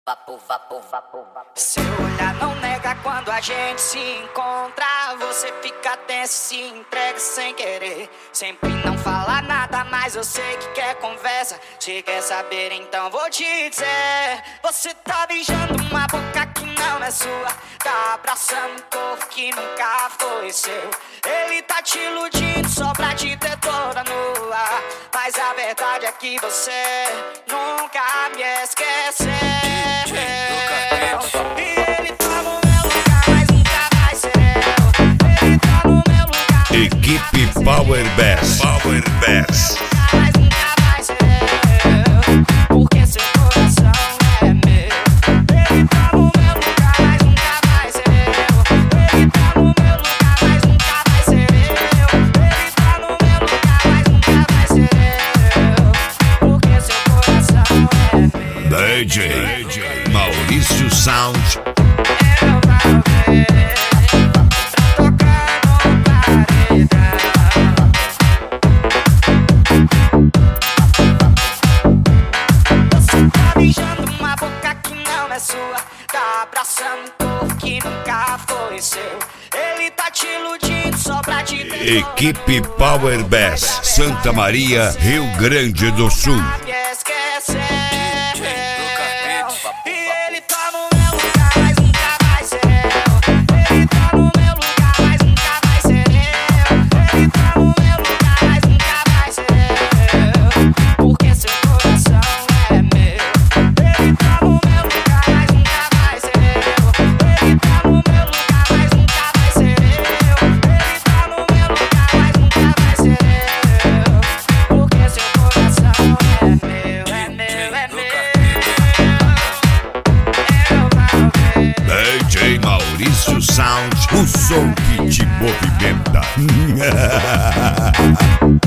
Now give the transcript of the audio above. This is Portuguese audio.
Seu olhar não nega quando a gente se encontra. Você fica tenso e se entrega sem querer. Sempre não fala nada, mas eu sei que quer conversa. Se quer saber, então vou te dizer. Você tá beijando uma boca que não é sua. Tá abraçando um corpo que nunca foi seu. Ele tá te iludindo só pra te ter toda nua. Mas a verdade é que você nunca me esqueceu. E ele tá no meu lugar, mas nunca vai ser eu. Ele tá no meu lugar. Equipe Power Bass. Power Bass. Mas nunca vai ser eu, porque seu coração é meu. Ele tá no meu lugar, mas nunca vai ser eu. Ele tá no meu lugar, mas nunca vai ser eu. Ele tá no meu lugar, mas nunca vai ser eu, porque seu coração é meu. DJ Maurício Sound. Eu vou ver, tocar no paredão. Você tá beijando uma boca que não é sua. Tá abraçando um corpo que nunca foi seu. Ele tá te iludindo só pra te ter. Equipe Power Bass, Santa Maria, Rio Grande do Sul. Me esqueceu. E ele tá no meu lugar, mas nunca vai ser eu. Ele tá no meu lugar, mas nunca vai ser eu. Ele tá no meu lugar, mas nunca vai ser eu, porque seu coração é meu. Ele tá no meu lugar, mas nunca vai ser eu. Ele tá no meu lugar, mas nunca vai ser eu. Ele tá no meu lugar, mas nunca vai ser eu, porque seu coração é meu, é meu, é meu. DJ Maurício Sound, o som que te movimenta.